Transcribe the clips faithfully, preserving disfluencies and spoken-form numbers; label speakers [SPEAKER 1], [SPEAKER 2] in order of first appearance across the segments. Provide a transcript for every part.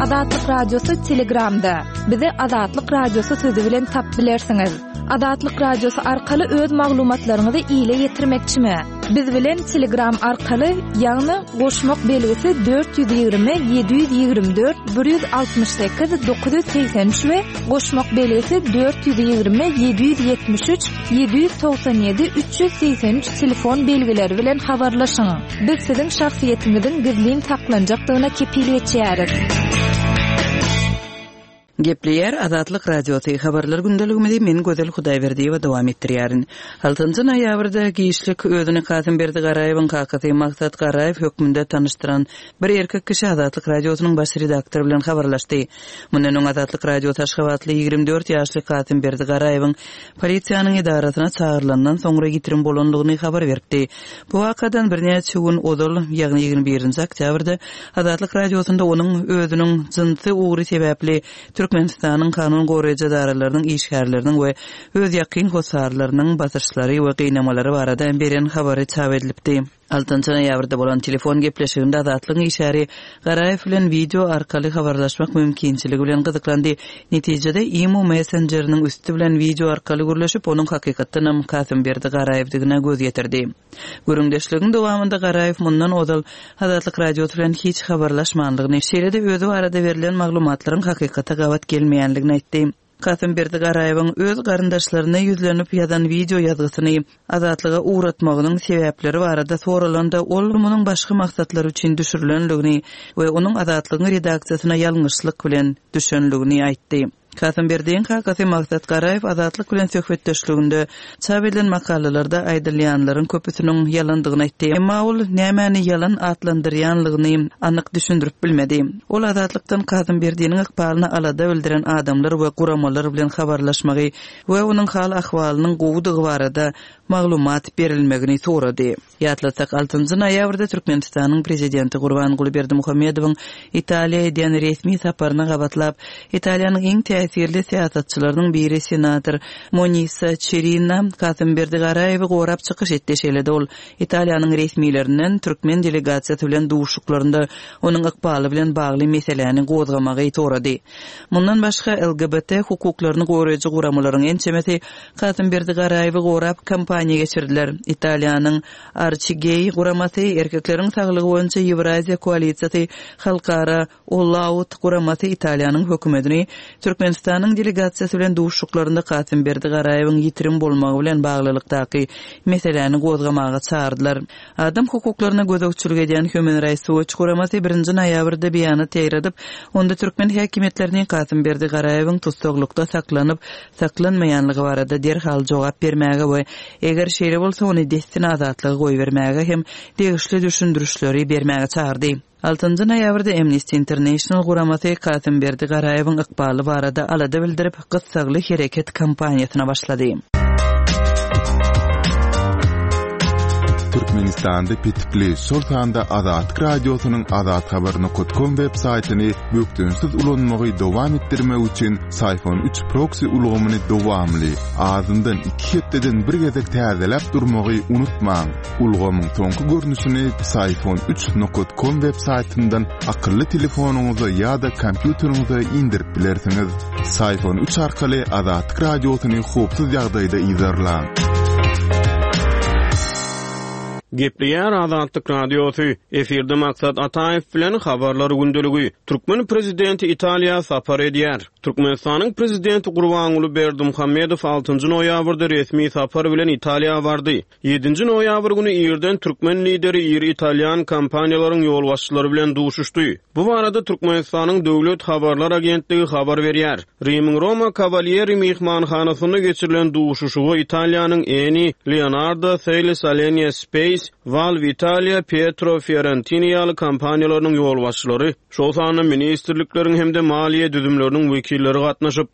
[SPEAKER 1] Azatlyk radiosu Telegramda. Bizi Azatlyk radiosu sözi bilen tap bilersiňiz. Azatlyk radiosu arkaly öz maglumatlaryňyzy ile ýetirmekçimi? Biz bilen Telegram arkaly ýagny goşmak belgisi dört yüz ýygrimi yedi yüz ýygrimi dört bir yüz altmış sekiz dokuz yüz seksen üç we goşmak belgisi dört yüz ýygrimi yedi yüz ýetmiş üç yedi yüz toksan ýedi üç yüz seksen üç telefon belgileri bilen habarlaşyň. Biz siziň şahsiýetiňiziň gizliň saklanjakdygyna kepillik etýäris.
[SPEAKER 2] Gepleyer Azatlyk radiosu habarlar gündeligimizde men Gözel Hudaýberdiýewa dowam etdirýärin. altynjy noýabrda giýişlik özüni Kasym Berdi Garaýewiň kakasy Maksat Garaýew hökmünde tanıştyran bir erkek kişi Azatlyk radiosynyň baş redaktory bilen habarlaşdy. Mundan soň Azatlyk radiosu Taşgabatly ýygrimi dört ýaşly Kasym Berdi Garaýewiň polisiýanyň idarasyna çağırlandan soňra gitirim bolandygyny habar berdi. Bu wakadan birnäçe gün odal, ýagny ýygrimi birinji oktýabrda Azatlyk radiosunda onuň özüniň jynsy ugry sebäpli Türkmenistanyň kanun goraýjy daralarynyň işgärleriniň we öz ýakyn hosarlarynyň basyrçylary we gynnamalary barada beren habary çap edilipdi. altynjy noýabrda bolan telefon gepleşiginde Azatlyk işäri Garaýew bilen video arkaly habarlaşmak mümkinçiligi bilen gyzyklandy. Netijede Imo Messenger'iniň üstü bilen video arkaly gürleşip onuň hakykatdan Kasym Berdi Garaýewdigine göz ýetirdi. Görüňdeşliginiň dowamında Garaýew mundan odal Azatlyk radiosu bilen hiç habarlaşmandygyny, şeýle-de özü arada berilen maglumatlaryň hakykata gawat gelmeýänligini aýtdy. Kasym Berdi Garaýewiň öz garyndaşlaryna ýüzlenip ýazan video ýazgysyny azatlyga uğratmagynyň sebäpleri barada soralanda ol munyň başga maksatlary üçin düşürilenligini we onuň azatlygyň redaksiýasyna ýalňyşlyk bilen düşenligini aýtdy. Kasym Berdiň kakasy Maksat Garaýew Azatlyk bilen söhbetdeşliginde çap edilen makalalarda aýdylýanlaryň köpüsiniň ýalandygyny aýtdy. Emma ol nämäni ýalan atlandyrýanlygyny anyk düşündirip bilmedi. Ol Azatlykdan Kasym Berdiň ykbalyny alada bildiren adamlar we guramalar bilen habarlaşmagy we onuň hal ahwalynyň gowudygy barada maglumat berilmegini sorady. Ýatlasak altynjy noýabrda Türkmenistanyň prezidenti Gurbanguly Berdimuhammedowyň Italiýa eden resmi saparyna gabatlap, Italiýanyň iň täsirli siýasatçylarynyň biri senator Monisa Cerina Kasym Berdi Garaýewi gorap çykyş etdi. Şeýle-de ol Italiýanyň resmiýetlerinden türkmen delegasiýasy bilen duşuklarynda onuň ykbaly bilen bagly meselelerini gozgamagy sorady. Mundan başga L G B T hukuklaryny goraýjy guramalaryň ençemesi Kasym Berdi Garaýewi gorap kampaniýa geçirdiler. Italiýanyň Archigay guramasy erkekleriň saglygy boýunça Ewraziýa koalisiýasy halkara All-Out guramasy Italiýanyň hökümetini Türkmenistanyň delegasiýasy bilen duşuklarynda Kasym Berdi Garaýewiň ýitirim bolmagy bilen baglylykdaky meselelerini gozgamaga çağırdylar. Adam hukuklaryna gözegçilik eden Human Rights Watch guramasy birinji noýabrda beýany teýir edip, onda türkmen häkimetleriniň Kasym Berdi Garaýewiň tutsaklykda saklanyp, saklanmaýanlygy barada derhal jogap bermäge we eger şeýle bolsa ony destin azatlygy goý bermäge hem degişli düşündürüşleri bermäge çağırdy. altynjy noýabrda Amnesty International guramasy Kasym Berdi Garaýewiň ykbaly barada alada bildirip gyssagly hereket kampaniýasyna başlady.
[SPEAKER 3] Türkmenistanda pitipli Sultanda Azatlyk radiosynyň azat habaryny nokta com web saýtyny bökdünsiz ulanmagy dowam etdirmek üçin Sayfon üç proxy ulgamyny dowamly azyndan iki hepdeden bir gezek täzelep durmagy unutmaň. Ulgamyň soňky görnüşini Sayfon üç nokta com web saýtyndan akylly telefonuňyza ýa-da kompýuteriňize indirip bilersiňiz. Sayfon üç arkaly Azatlyk radiosyny howpsuz ýagdaýda izlerläň.
[SPEAKER 4] Gepleyer Azatlyk radiosu efirde Maksat Ataýew bilen habarlary gündeligi. Türkmen prezidenti Italiýa sapar edýär. Türkmenistanyň prezidenti Gurbanguly Berdimuhammedow altynjy noýabrda resmi sapar bilen Italiýa bardy. ýedinji noýabr güni ýerden türkmen lideri ýeri Italiýan kompaniýalaryň ýol başçylary bilen duşuşdy. Bu barada Türkmenistanyň döwlet habarlar agentligi habar berýär. Rim'in Roma Cavalieri mehmanhanasynda geçirilen duşuşy Italiýanyň eni Leonardo Sale Salenia Space Val Vitalia Pietro Fiorentini ýaly kompaniýalarynyň ýol başçylary, şol sany ministrlikleriň hemde maliýe düzümleriniň wekilleri gatnaşypdyr.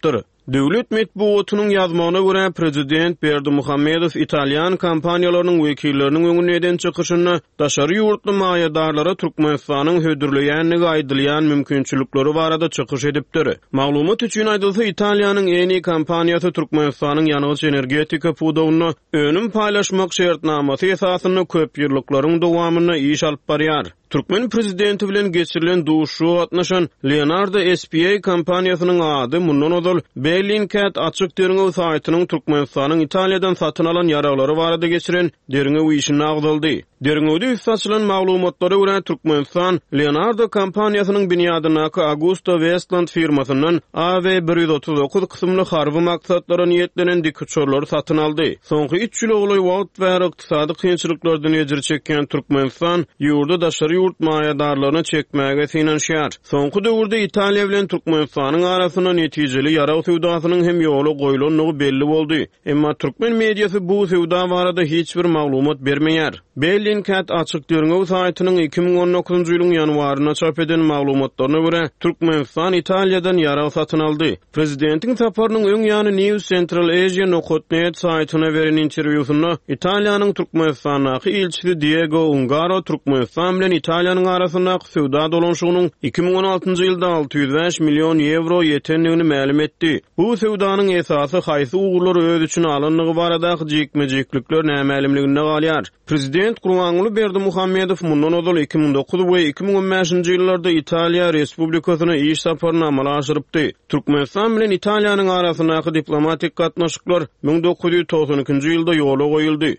[SPEAKER 4] Döwlet medeniýetiniň ýazmagyna görä prezident Berdimuhammedow Italiýan kampaniýalarynyň wekilleriniň öňünden çykyşyny daşary ýurtly maýadarlara Türkmenistanyň hödürleýänligi aýdylýan mümkinçilikleri barada çykyş edipdir. Maglumat üçin aýdylsa Italiýanyň eni kampaniýasy Türkmenistanyň ýanygyç energetika pudawyny önüm paýlaşmak şertnamasy esasyny köp ýyllyklaryň dowamyna iş alyp barýar. Türkmen prezidenti bilen geçirilen duşu atnaşan Leonardo S P A kampaniýasynyň ady mundan ozal Bellingcat açyk deriňe saýtynyň Türkmenistanyň Italiýadan satyn alan ýaraglary barada geçiren deriňe işini agdaldy. Deriňe saçylan maglumatlary görä Türkmenistan Leonardo kampaniýasynyň binýadynaky Augusta Westland firmasynyň A W bir yüz otuz dokuz kysymly harby maksatlara niýetlenen dik uçurlary satyn aldy. Soňky üç ýyl oly wagt we ykdysady kynçylyklardan ejir çekýän Türkmenistan ýurda daşary ýurt maýadarlaryny çekmäge finansiýar. Soňky döwürde Italiýa bilen Türkmenistanyň arasyna netijeli ýarag sewdasynyň hem ýoly goýulanlygy belli boldy. Emma türkmen mediýasy bu sewda barada hiç bir maglumat bermeýär. Bellingcat açyk deriňe saýtynyň iki ming on dokuzunçy ýylyň ýanwaryna çap eden maglumatlaryna görä Türkmenistan Italiýadan ýarag satyn aldy. Prezidentiň saparynyň öň ýany News Central Asia nokta.net saýtyna beren interwýusynda Italiýanyň Türkmenistanyň elçisi Diego Ungaro Türkmenistan bilen Italiýanyň arasyndaky sewda dolanşygynyň iki ming on altyncy ýylda alty yüz beş million euro ýetenligini ma'lum etdi. Bu sewdanyň esasy haýsy ugurlar öz üçin alyndygy baradaky jekmejeklikler nämälimliginde galýar. Prezident Gurbanguly Berdimuhammedow mundan ozal iki ming dokuz we iki ming on beşinçi ýyllarda Italiýa Respublikasyna iş saparyny amala aşyrypdy. Türkmenistan bilen Italiýanyň arasyndaky diplomatik gatnaşyklar ming dokuz yüz togson ikinci ýylda ýola goýuldy.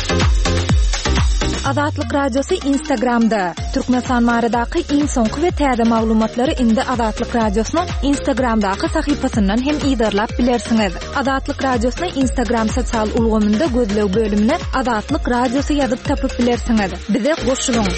[SPEAKER 1] Azatlyk Radiosu Instagramda. Türkmenistan baradaky iň soňky we täze maglumatlary indi Azatlyk Radiosynyň Instagramdaky sahypasyndan hem ýa-da bilersiňiz. Azatlyk Radiosyny Instagram sosial ulgamynda gözlew bölümine Azatlyk Radiosu ýazyp tapyp bilersiňiz. Bize goşulyň.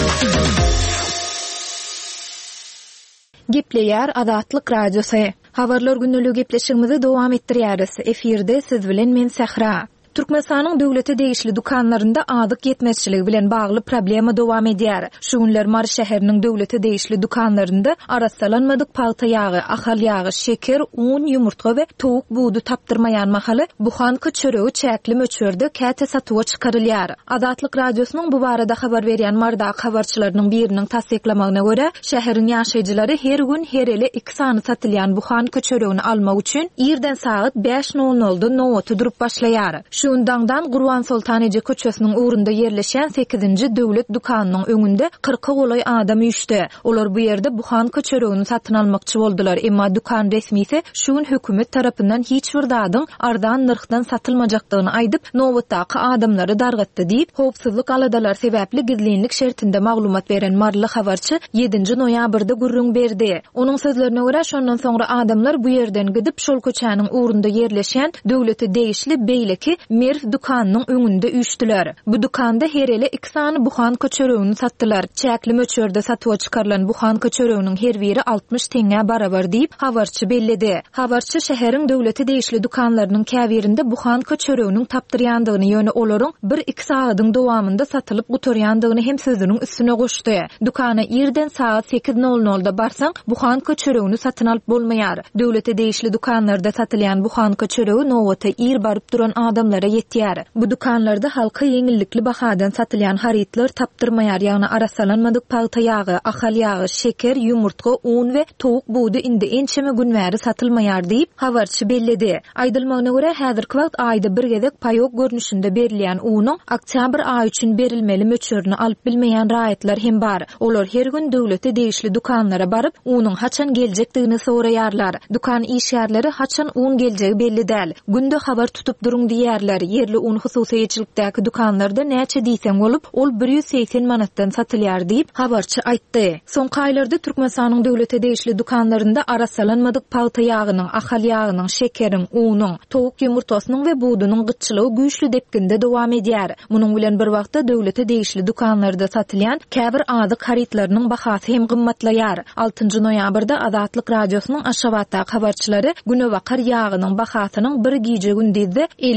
[SPEAKER 1] Gepleýär Azatlyk Radiosu. Habarlar günnüligi gepleşigimizi dowam etdirýäris. Efirde siz bilen men Sahra. Türkmenistanyň döwleti değişli dukanlarında adyk yetmezçiligi bilen bagly problema dowam edýär. Şu günler Mar şäheriniň döwleti değişli dukanlarında arassalanmadyk palta ýagy, ahal ýagy, şeker, un, ýumurtga we towuk buğdu tapdyrmaýan mahaly buhanky çöregi çäkli möçberde käte satyga çykarylýar. Azatlyk Radiosynyň bu barada habar berýän marda habarçylarynyň biriniň tasdiklamagyna görä, şäheriň ýaşaýjylary her gün her ele iki sany satylýan buhanky çöregini almak üçin ýerden saat beş nol nolda nowata durup başlaýar. Şundandan Gurban Sultan Eje köçesiniň ugrunda ýerleşen sekizinci döwlet dukanynyň öňünde kırka golay adam ýüşdi. Olar bu ýerde buhanky çöregini satyn almakçy boldular, emma dukan resmisi şu gün hökümet tarapyndan hiç bir dadyň ardan nyrkdan satylmajakdygyny aýdyp, nowatdaky adamlary dargatdy diýip, howpsuzlyk aladalar sebäpli gizlenlik şertinde maglumat beren marly habarçy ýedinji noýabrda gurrun berdi. Onuň sözlerine görä şondan soňra adamlar bu ýerden gidip şol köçäniň ugrunda ýerleşen döwleti değişli beýleki Merf dukanynyň öňünde üýtdiler. Bu dukanda her ele iki sany buhanky çöregini satdylar. Çäkli möçberde satyga çykarylan buhanky çöreginiň her biri altmış teňe barabar diýip habarçy bellidi. Habarçy şäheriň döwleti değişli dukanlarynyň käbirinde buhanky çöreginiň tapdyrýandygyny ýöne olaryň bir iki saatyň dowamında satylyp gutarýandygyny hem sözüniň üstüne goşdy. Dukana ýerden saat sekiz nol nolda barsaň buhanky çöregini satyn alyp bolmaýar. Döwleti değişli dukanlarda satylýan buhanky çöregi nowata ýer baryp duran adamlara yetýär. Bu dukanlarda halka ýeňillikli bahadan satylýan haritler tapdyrmaýar, ýagny arassalanmadyk palta ýagy, ahal ýagy, şeker, ýumurtga, un we towuk buğdu indi ençeme günbäri satylmaýar diýip habarçy bellidi. Aýdylmagyna görä häzirki wagt aýda bir gezek paýok görnüşinde berilýän unyň oktyabr aýy üçin berilmeli möçberini alyp bilmeýän raýatlar hem bar. Olar her gün döwleti değişli dukanlara baryp unyň haçan geljekdigini soraýarlar. Dukan işgärleri haçan un geljegi belli däl. Günde habar tutup duruň diýerler. Yerli un hususiýetçilikdäki dukanlarda näçe diýseň bolup, ol bir yüz seksen manatdan satylýar diýip habarçy aýtdy. Soňky aýlarda Türkmenistanyň döwleti değişli dukanlarında arassalanmadyk palta ýagynyň, ahal ýagynyň, şekeriň, unyň, towuk ýumurtasynyň we buğdunyň gytçylygy güýçli depkinde dowam edýär. Munyň bilen bir wagtda döwleti değişli dukanlarda satylýan käbir adyk haritlarynyň bahasy hem gymmatlaýar. altynjy noýabrda Azatlyk Radiosynyň Aşgabatdaky habarçylary güne bakar ýagynyň bahasynyň bir gije gündizde elli prosent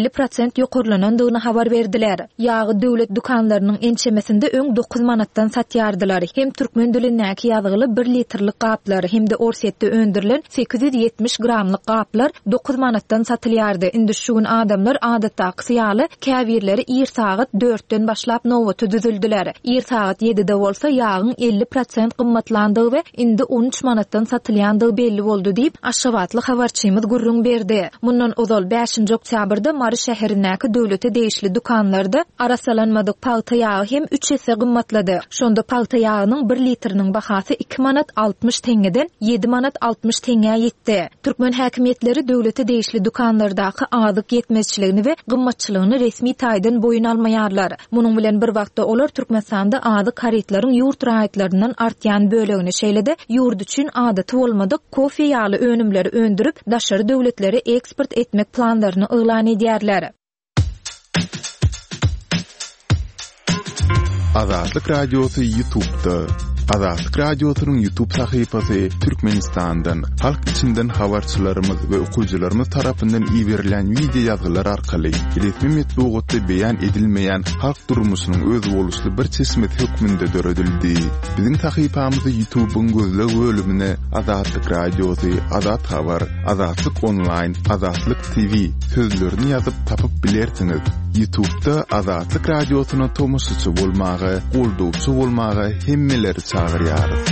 [SPEAKER 1] prosent ýokurlanandygyny habar berdiler. Ýagy döwlet dukanlarynyň ençemesinde öň dokuz manatdan satýardylar. Hem türkmen dilindäki ýazygyly bir litrlik gaplar hem de Orsetde öndürilen sekiz yüz yetmiş gramlyk gaplar dokuz manatdan satylýardy. Indi şu gün adamlar adatdaky ýaly käbirleri ir saat dörtden başlap nowata düzüldüler. Ir saat yedide bolsa ýagyň elli prosent gymmatlandygy we indi on üç manatdan satylýandygy belli boldy diýip Aşgabatly habarçymyz gurrun berdi. Mundan ozal beşinji oktýabrda Mary şäherindäki döwlete değişli dukanlarda arasalanmadyk palta ýagy hem üç hesse gymmatlady. Şonda palta ýagynyň bir litriniň bahasy iki manat altmış teňeden yedi manat altmış teňe ýetdi. Türkmen häkimetleri döwlete değişli dukanlardaky azyk yetmezçiligini we gymmatçylygyny resmi taýdan boyun almaýarlar. Munyň bilen bir wagtda olar Türkmenistanda azyk karetlaryň ýurt raýatlaryndan artýan bölegini şeýlede ýurt üçin adaty bolmadyk kofe ýaly önümleri öndürüp daşary döwletleri eksport etmek planlaryny ýylan edýärler.
[SPEAKER 3] Azatlyk Radiosu YouTube'da. Azatlyk Radiosu'nun YouTube sahypasy Türkmenistan'dan, halk içinden habarçylarymyz we okuwçylarymyz tarapyndan iýerilen video ýazgylar arkaly resmi metbuatda beýan edilmeýän halk durmuşynyň öz boluşly bir çeşmet hökmünde döredildi. Biziň sahypamyzy YouTube'un gözleg bölümine Azatlyk Radiosu, Azat Habar, Azatlyk Online, Azatlyk T V sözlerini ýazyp tapyp bilersiňiz. YouTube'da Azatlyk Radiosu'na tomusçy bolmagy, goldowçy bolmagy hemmeleri çağırýarys.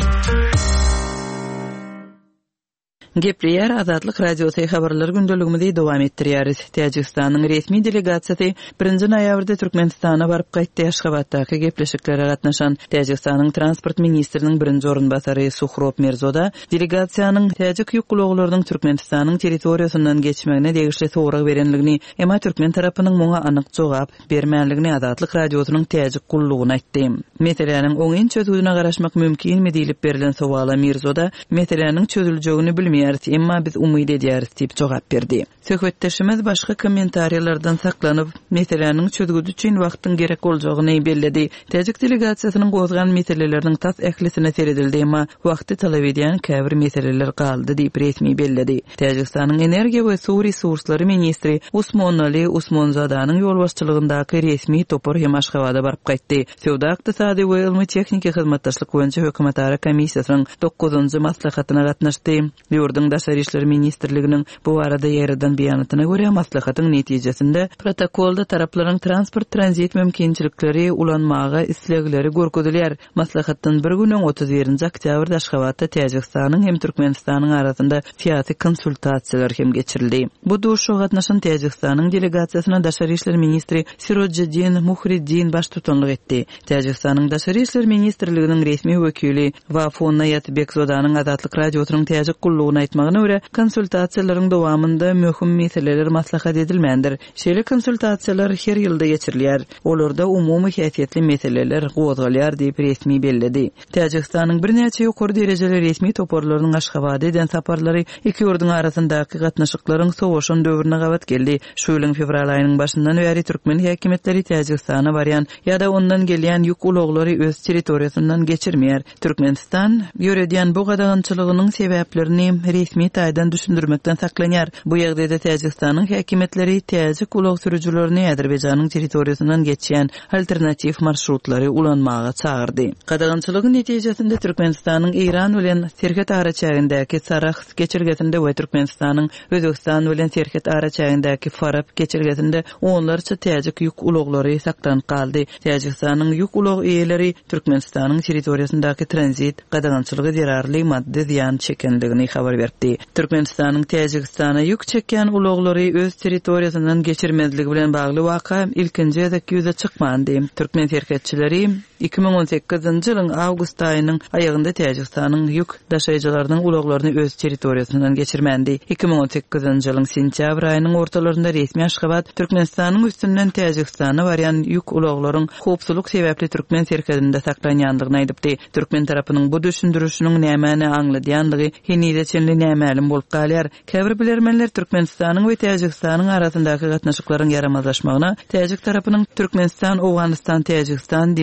[SPEAKER 2] Gepriyer Azatlyk Radiosu habarlar gündeligimizi dowam etdirýäris. Täjikistanyň resmi delegasiýasy birinji noýabrda Türkmenistana baryp gaýtdy. Aşgabatdaky gepleşiklere gatnaşan Täjikistanyň transport ministriniň birinji orunbasary Suhrop Mirzoda delegasiýanyň täjik ýokluglarynyň Türkmenistanyň territoriýasyndan geçmegine degişli sorak berenligini, emma Türkmen tarapynyň muňa anyk jogap bermänligini Azatlyk Radiosynyň täjik gullugyny aýtdy. Meseleniň oňyn çözüldüğüne garaşmak mümkinmi diýilip berilen sowala Mirzoda meseleniň çözüljegini bilmeýär, emma biz umyd edýäris diýip jogap berdi. Söhbetdeşimiz başga kommentariýalardan saklanyp, meseleniň çözgüdü üçin wagtyň gerek boljagyny belledi. Täjik delegasiýasynyň gozgan meseleleriniň tas ählisine seredildi, emma wagty talap edýän käbir meseleler galdy diýip resmi belledi. Täjikistanyň energiýa we suw resurslary ministri Usmon Ali Usmonzadanyň ýolbaşçylygyndaky resmi topar hem Aşgabada baryp gaýtdy. Sowda ykdysady we ilmi tehnika hyzmatdaşlyk boýunça hökümetara komissiýasynyň dokuzunjy maslahatyna gatnaşdy. Ýurdun Daşary işleri ministrliginiň bu arada ýerden beýanatyna görä maslahatyň netijesinde protokolda taraplaryň transport transit mümkinçilikleri ulanmaga islegleri görkezilýär. Maslahatdan bir günüň otuz birinji oktýabrda Aşgabatda Täjikistanyň hem Türkmenistanyň arasynda syýasy konsultasiýalar hem geçirildi. Bu duşa gatnaşan Täjikistanyň delegasiýasyna Daşary işleri ministri Sirojjidin Muhriddin baş tutanlyk etdi. Täjikistanyň Daşary işleri ministrliginiň resmi wekili Wafon Nayatbekzodanyň Azatlyk Radiosynyň täjik gullugyny aýtmagyna görä, konsultasiýalaryň dowamında möhüm meseleler maslahat edilmändir. Şeýle konsultasiýalar her ýylda geçirilýär. Olarda umumy häsiýetli meseleler gozgalýar diýip resmi belledi. Täjikistanyň bir näçe ýokary derejeli resmi toparlarynyň Aşgabada eden saparlary iki ýurdun arasyndaky gatnaşyklaryň sowuşan döwrüne gabat geldi. Şu ýylyň fevral aýynyň başyndan beri türkmen häkimetleri Täjikistana barýan ýa-da ondan gelýän ýük uloglary öz territoriýasyndan geçirmeýär. Türkmenistan ýöredýän bu gadagançylygynyň sebäplerini resmi taýdan düşündirmekden saklanýar. Bu ýagdaýda Täjikistanyň häkimetleri täjik ulug sürüjülerini Azerbaýjanyň territoriýasyndan geçýän alternativ marşrutlary ulanmaga çağırdy. Gadagançylygyň netijesinde Türkmenistanyň Iran bilen Serhet araçagyndaky Sarax geçirgesinde we Türkmenistanyň Özbekistan bilen Serhet araçagyndaky Farab geçirgesinde onlarça täjik ýük uloglary saklan kaldy. Täjikistanyň ýük ulog eýeleri Türkmenistanyň territoriýasyndaky transit gadagançylygy derarly madde ziýan çekenligini habar berdi. Türkmenistanyň Täjikistana ýük çekýän uloglary öz territoriýasyndan geçirmezligi bilen bagly waka ilkinji ýüze çykmandy. Türkmen serhetçileri iki ming on sekizinji ýylyň awgust aýynyň aýagynda Täjikistanyň ýük daşaýjylarynyň uloglaryny öz territoriýasyndan geçirmändi. iki ming on sekizinji ýylyň sentýabr aýynyň ortalarynda resmi Aşgabat Türkmenistanyň üstünden Täjikistana barýan ýük uloglaryň howpsuzlyk sebäpli Türkmen serhetinde saklanýandygyny aýdypdy. Türkmen tarapynyň bu düşündürüşiniň nämäni aňladýandygy henüz çenli nämälim bolup galýar. Käbir bilermenler Türkmenistanyň we Täjikistanyň arasyndaky gatnaşyklaryň yaramazlaşmagyna Täjik tarapynyň Türkmenistan, Owganistan, Täjikistan demir ýol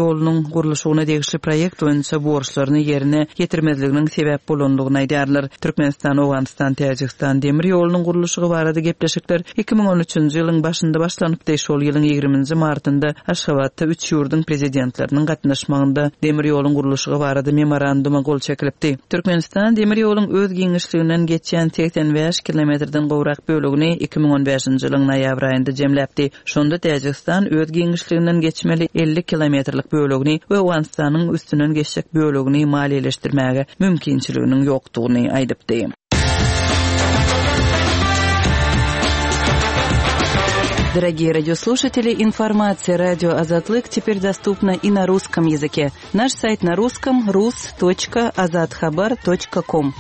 [SPEAKER 2] ýolunyň gurulşygyna degişli proýekt boýunça borçlaryny ýerine getirmezliginiň sebäp bolandygyny aýdýarlar. Türkmenistan, Awganistan, Täjikistan demir ýolunyň gurulşygy barada gepleşikler iki ming on üçünji ýylyň başynda başlanypdy. Şol ýylyň ýigriminji martynda Aşgabatda üç ýurdun prezidentleriniň gatnaşmagynda demir ýolunyň gurulşygy barada memoranduma gol çekilipdi. Türkmenistan demir ýolunyň öz giňişliginden geçen seksen beş kilometrden gowrak bölegini iki ming on beşinji ýylyň noýabr aýynda jemläpdi. Şonda Täjikistan öz giňişliginden geçmeli elli kilometrlik bölegini we Awganistanyň üstünden geçjek bölegini maliýeleşdirmäge mümkinçiliginiň ýokdugyny aýdypdy. Дорогие радиослушатели, информация «Радио Азатлык» теперь доступна и на русском языке. Наш сайт на русском — рус точка азатхабар точка ком.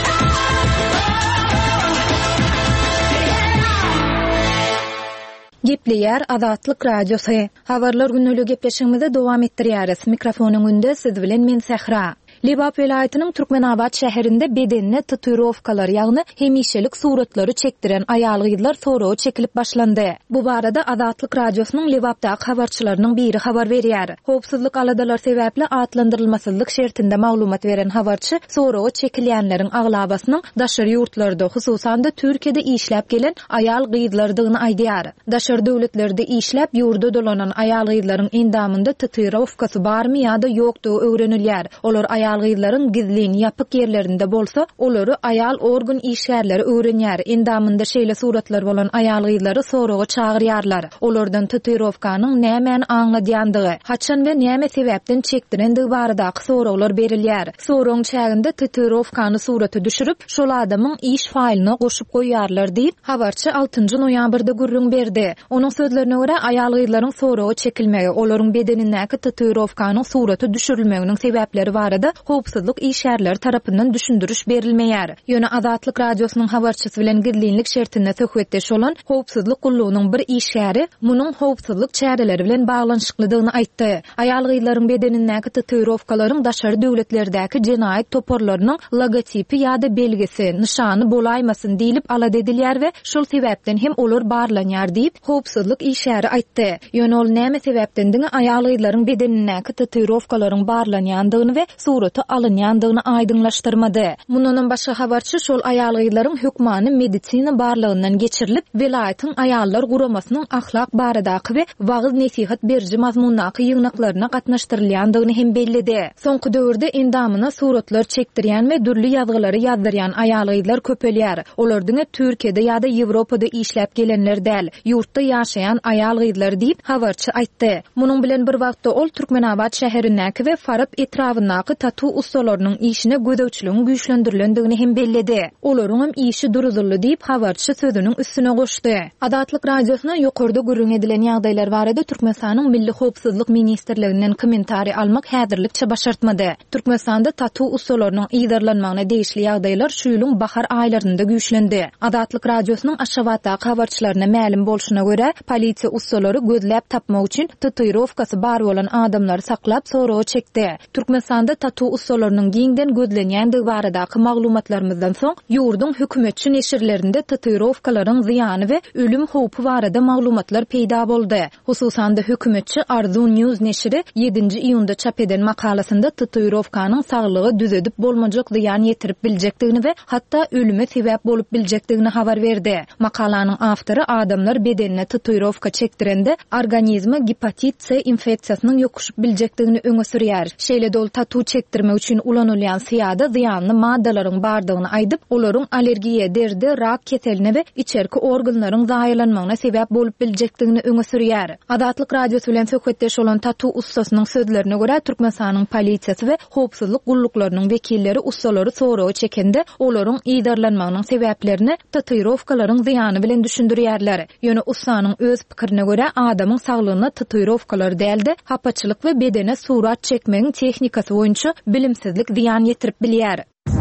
[SPEAKER 1] Gepleýär Azatlyk Radiosu. Habarlar günnälik gepleşigimizi dowam etdirýäris. Mikrofonyň önünde siz bilen men Sehra. Lebap welaýatynyň Türkmenabad şäherinde bedenine tatuировкалар, ýagny hemişelik suratlary çekdiren aýal gyzlar soragy çekilip başlandy. Bu barada Azatlyk Radiosynyň Lebapdaky habarçylarynyň biri habar berýär. Howpsuzlyk aladalar sebäpli atlandyrylmasızlyk şertinde maglumat beren habarçy soragy çekilýänleriň aglabasynyň daşary ýurtlarda, hususan da Türkiýede işläp gelen aýal gyzlardygyny aýdýar. Daşary döwletlerde işläp ýurda dolanan aýal gyzlaryň endamynda tatuировкасы barmy ýa-da ýokdugy öwrenilýär. Olar aýal gyzlaryň gizlin ýapyk ýerlerinde bolsa, olary aýal organ işgärleri öwrenýär. Endamynda şeýle suratlar bolan aýal gyzlary soragy çagyrýarlar. Olardan tatuировкanyň näme aňladýandygy, haçan we näme sebäpden çekdirendigi baradaky soraglar berilýär. Soragyň çäginde tatuировкany suraty düşürüp, şol adamyň iş faýlyna goşup goýýarlar diýip habarçy altynjy noýabrda gürrüň berdi. Onuň sözlerine görä aýal gyzlaryň soragy çekilmegi, olaryň bedenindäki tatuировкanyň suraty düşürilmeginiň sebäpleri barada howpsuzlyk işgärleri tarapyndan düşündürüş berilmeýär. Ýöne Azatlyk Radiosynyň habarçysy bilen gizlinlik şertinde söhbetdeş bolan howpsuzlyk gullugynyň bir işgäri munyň howpsuzlyk çäreleri bilen baglanşyklydygyny aýtdy. Aýal gyzlaryň bedenindäki tatuировкalaryň daşary döwletlerdäki jenaýat toporlarynyň logotipi ýa-da belgisi, nişany bolaýmasyn diýilip alad edilýär we şol sebäpden hem olar barlanýar diýip howpsuzlyk işgäri aýtdy. Ýöne ol näme sebäpden aýal gyzlaryň bedenindäki tatuировкalaryň barlanýandygyny we suraty alınýandygyny aýdyňlaşdyrmady. Mundan başga habarçy şol aýal gyzlaryň hökmany medisina barlygyndan geçirilip, welaýatyň aýallar guramasynyň ahlak baradaky we wagyz nesihat berji mazmundaky ýygnaklaryna gatnaşdyrylýandygyny hem bellidi. Soňky döwürde endamyna suratlar çekdirýän we dürli ýazgylary ýazdyrýan aýal gyzlar köpelýär. Olaryň Türkiýede ýa-da Ýewropada işläp gelenler däl, ýurtda ýaşaýan aýal gyzlar diýip habarçy aýtdy. Munyň bilen bir wagtda ol Türkmenabad şäherindäki we Farab etrawynaky tatu ustalarynyň işine gödäwçiligiň güýçlendirilýändigini hem bellidi. Olaryň hem işi duruzully diýip habarçy sözüniň üstüne goşdy. Azatlyk Radiosyna ýokarda görüň edilen ýagdaýlar barada Türkmenistanyň Milli Howpsuzlyk Ministrliginden kommentari almak häzirlikçe başartmady. Türkmenistanda tatu ustalarynyň ýydarlanmagyna degişli ýagdaýlar şu ýylyň bahar aýlarynda güýçlendi. Azatlyk Radiosynyň Aşgabatdaky habarçylaryna ma'lum bolşuna görä, polisiýa ustalary gözläp tapmak üçin tatuировкасы bar bolan adamlary saklap soragy çekdi. Türkmenistanda tatu ustalarynyň giňden gözlenýändigi baradaky maglumatlarymyzdan soň ýurdun hökümetçi neşirlerinde tatuировкalaryň zyany we ölüm howpy barada maglumatlar peýda boldy. Hususan da hökümetçi Arzu News neşiri ýedinji iýunda çap eden makalasynda tatuировкanyň saglygy düzedip bolmajak zyan ýetirip biljekdigini we hatda ölüme sebäp bolup biljekdigini habar berdi. Makalanyň awtory adamlar bedenine tatuировка çekdirende organizmi hepatit C infeksiýasynyň ýokuşup biljekdigini öňe sürýär. Şeýle dol tatu çekdirmek üçin ulanylýan syýada zyanly maddalaryň bardygyny aýdyp, olaryň allergiýe, derdi, rak keseline we içerki organlaryň zaýalanmagyna sebäp bolup biljekdigini öňe sürýär. Azatlyk Radiosy bilen söhbetdeş bolan tatu ustasynyň sözlerine görä, Türkmenistanyň polisiýasy we howpsuzlyk gulluklarının vekilleri ustalary soragy çekende olaryň ýydarlanmagynyň sebäplerini tatuировкalaryň zyany bilen düşündirýärler. Ýöne ustanyň öz pikirine görä, adamyň saglygyna tatuировкalar däldi, hapaçylyk we bedene surat çekmegiň tehnikasy boýunça bilimsizlik zyan ýetirip bilýär.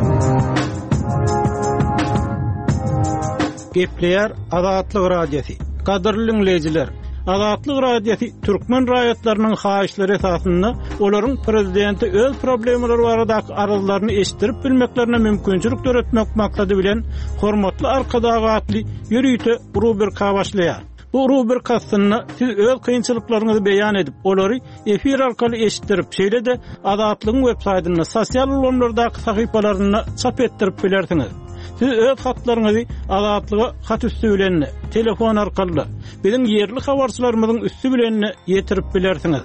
[SPEAKER 5] Gepleýär Azatlyk Radiosu. Kadrly dinleýijiler, Azatlyk Radiosu türkmen raýatlarynyň haýyşlary esasynda olaryň prezidenti öz problemleri baradaky aralylaryny eşdirip bilmeklerine mümkinçilik töretmek maksady bilen hormatly arkadagatly ýürüýte rubrika başlaýar. Bu rubrikasyny siz öz kynçylyklaryňyzy beýan edip, olary efir arkaly eşitdirip, şeýle de Adatlygyň web saýtyna, sosial ulanlardaky sahypalaryna çap etdirip bilersiňiz. Siz öz hatlaryňyzy Adatlyga hat üstü bilen, telefon arkaly biziň yerli habarçylarymyzyň üstü bilen ýetirip bilersiňiz.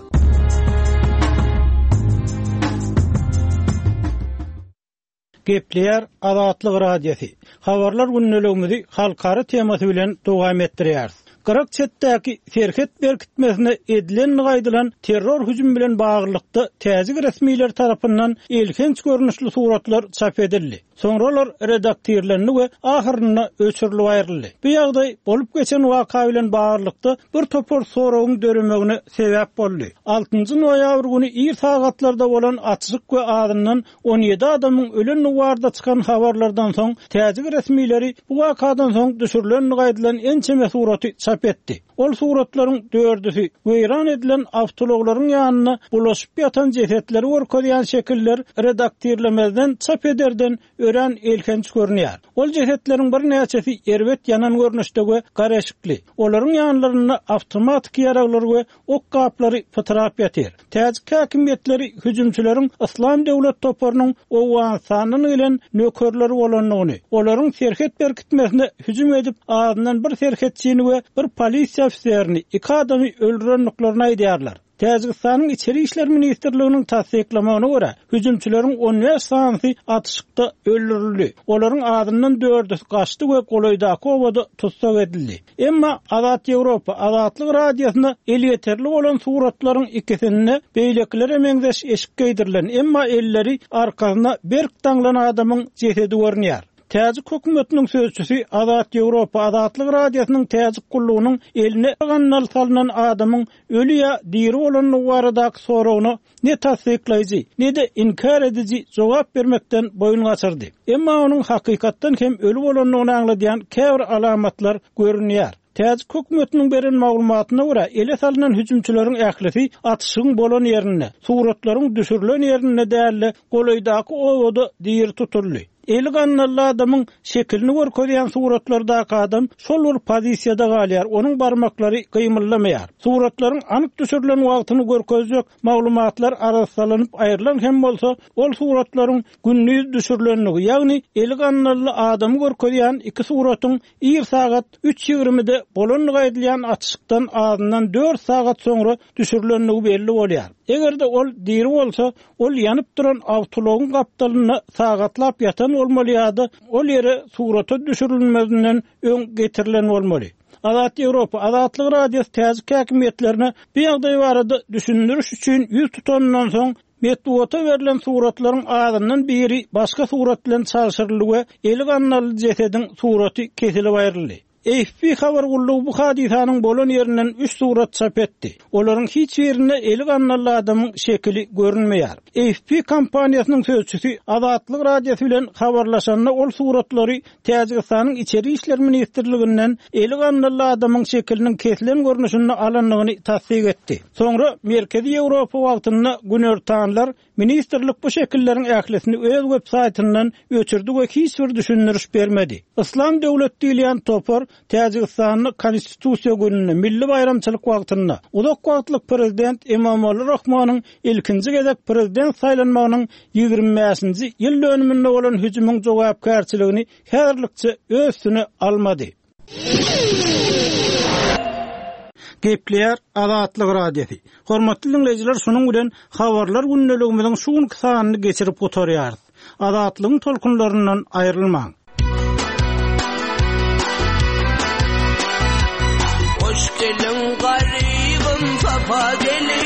[SPEAKER 5] Gepleýär Adatlyk radiosi. Habarlar günnelegimizi halkary temasy bilen dowam etdirýär. Qırak çetdäki serket berkitmesine edilen gaýdylan terror hüjüm bilen baglykda täzik resmiler tarapyndan elkenç görnüşli suratlar çap edildi. Sonralar redaktorlaryny we ahyrynda öçürilip aýryldy. Bu ýagdaý bolup geçen waka bilen baglykda bir topor soragyň döremegine sebäp boldy. altynjy noýabr güni ir sagatlarda bolan atşyk we adından on ýedi adamyň ölen nuwarda çykan habarlardan soň täzik resmileri bu wakadan soň düşürilen gaýdylan ençeme suraty çap etdi. Ol suratlaryň dördüsi weýran edilen awtoloklaryň ýanyna bulaşyp ýatan jesetleri orkadýan şekiller redaktorlamazdan çap ederden ören elkenç görünýär. Ol jesetleriň bir näçesi erbet ýanan görnüşdägi garaşykly. Olaryň ýanlaryna awtomatik ýaraglar we ok gaplary fotoğraf ýatyr. Täzik häkimetleri hüjümçüleriň Islam döwlet toparynyň owan sanyny bilen nökerleri bolanyny, olaryň serket berkitmesine hüjüm edip adından bir serketçini we bir polisiýa ofisiýerini iki adamy öldürenliklerini aýdýarlar. Täzikistanyň içeri işler ministrliginiň tasdiklamagyna görä, hüjümçüleriň on beş sanysy atışykda öldürildi. Olaryň adından dördüsi gaçdy we golaýdaky obada tutsak edildi. Emma Azat Ýewropa Adatlyk radiosyna el ýeterli bolan suratlaryň ikisini beýlekler emeňdeş eşik geýdirilen, emma elleri arkasyna berk taňlan adamyň jesedi görünýär. Täzik hökümetiniň sözçüsi Azat Ýewropa Adatlyk radiosynyň täzik gullugynyň eline gannal salynan adamyň ölü ýa diri bolan nuwaradaky soragyny ne tasdiklaýjy, ne de inkar edici jogap bermekden boyun gaçyrdy. Emma onuň hakykatdan hem ölü bolanyny aňladýan käbir alamatlar görünýär. Täzik hökümetiniň beren maglumatyna görä, ele salynan hüjümçüleriň ählisi atışyň bolan ýerine, suratlaryň düşürilen ýerine däli golaýdaky obada diri tutuldy. Eli gannally adamyň şekilini görkezýän suratlardaky adam şol bir pozisiýada galýar, onuň barmaklary gymylamaýar. Suratlaryň anyk düşürilen wagtyny görkezjek maglumatlar arasylanyp aýrylan hem bolsa, ol suratlaryň günlük düşürilenligi, ýagny eli gannally adamy görkezýän iki suratyň ir sagat üç ýigrimide bolan gaýdylýan atışykdan adından dört sagat soňra düşürilenligi belli bolýar. Egerde ol diri bolsa, ol ýanyp duran awtologyň gapdalyny sagatlap ýatan olmalyady, ol ýere surata düşürilmesinden öň getirilen bolmaly. Azat Ýewropa Adatlyk radiosu täzik häkimetlerine bu ýagdaý barada düşündiriş üçin ýüz tutandan soň metbuata verilen suratlaryň adından biri başga surat bilen çalşyryldy we eli gannally jesediň suraty kesilip aýryldy. A F P habar gullugy bu hadisanyň bolan ýerinden üç surat çap etdi. Olaryň hiç ýerinde eli gannally adamyň şekili görünmeýär. A F P kompaniýasynyň sözçüsi Adatlyk radiosu bilen habarlaşanda ol suratlary Täzikistanyň içeri işler ministrliginden eli gannally adamyň şekiliniň kesilen görnüşini alanlygyny tasdik etdi. Soňra Merkezi Ýewropa wagtyna günertanlar ministrlik bu şekilleriň ählisini öz web saýtyndan öçürdi we hiç bir düşündiriş bermedi. Islam döwleti diýilen topar Täzikistanyň konstitusiýa gününe, milli bayramçylyk wagtyna uzak wagtlyk prezident Emomali Rahmanyň ilkinji gezek prezident saýlanmagynyň ýygrimi beşinji ýyl dönüminde bolan hüjümüň jogapkärçiligini häzirlikçe öz üstüne almady. Gepleýär Adatlyk radiosi. Hormatly dinleýijiler, şunuň bilen habarlar günneligimiziň şuň kysanyny geçirip oturýar. Adatlygyň tolkunlaryndan aýrylmaň. Hoş gelin garibim, safa gelin.